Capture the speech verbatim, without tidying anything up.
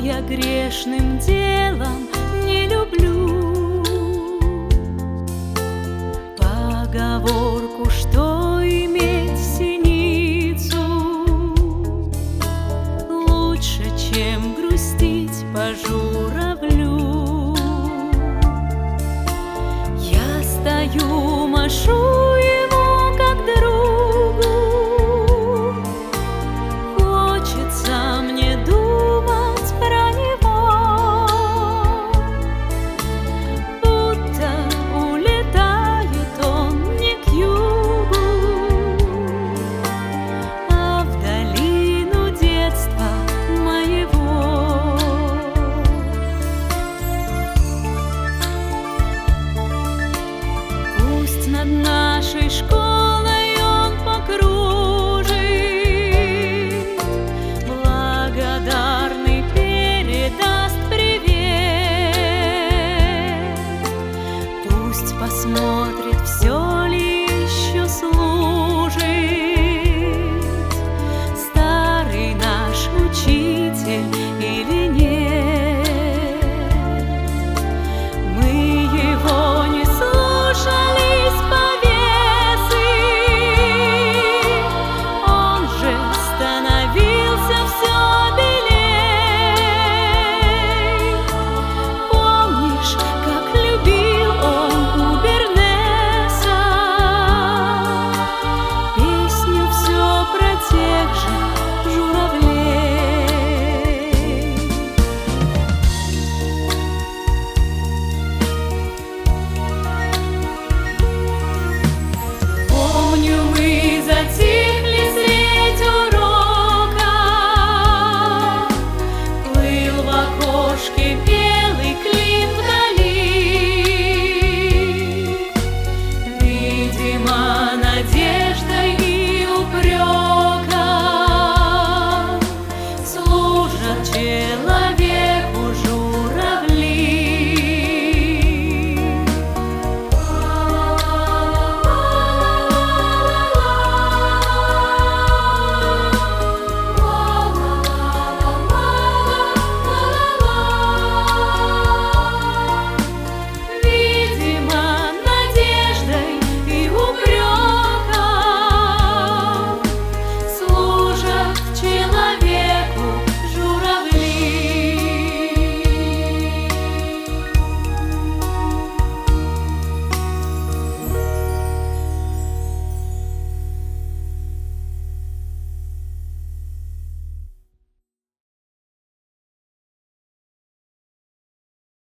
я грешным делом не люблю поговорку, что иметь синицу лучше, чем грустить по журавлю. Я стою, машу ему как другу, хочется мне думать про него, будто улетает он не к югу, а в долину детства моего. Пусть над нашей школой он покружит, благодарный передаст привет. Пусть посмотрит, все ли еще служит старый наш учитель или нет. Мы его не слушались повесы, он же становился все белей. Помнишь, как любил он у Бернеса песню все про тех же журавлей? Помню, мы затихли средь урока, плыл в окошке белый клин вдали. Видимо, надеждой и упреком служат человеку